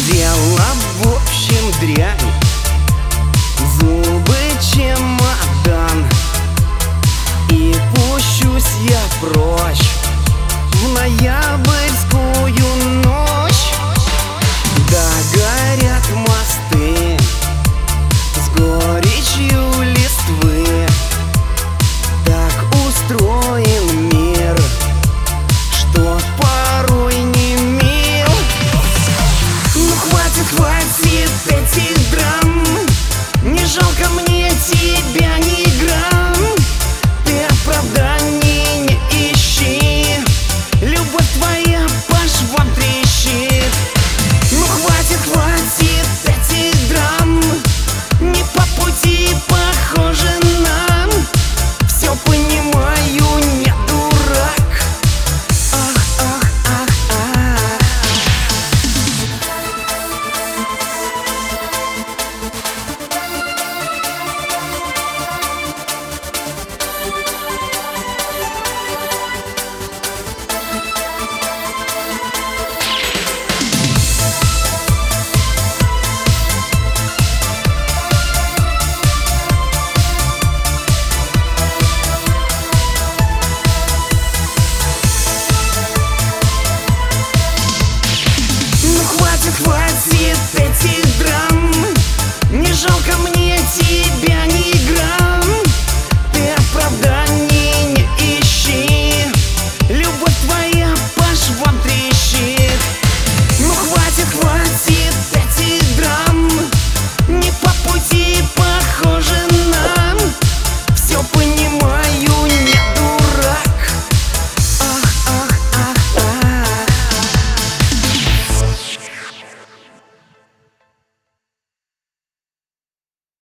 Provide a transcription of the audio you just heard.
Дело в общем дрянь, зубы чемодан, и пущусь я прочь в ноябрьскую ночь. Да горят мосты с горечью листвы, так устроен мир, что порой не мил. Ну хватит этих драм, не жалко мне тебя ни грамм. Ты оправданий не ищи, любовь твоя по швам трещит. Ну хватит этих драм, не по пути похоже нам. Все понимаю, не дурак. Ах, ах, ах, ах. Хватит этих драм, не жалко мне тебя ни грамм.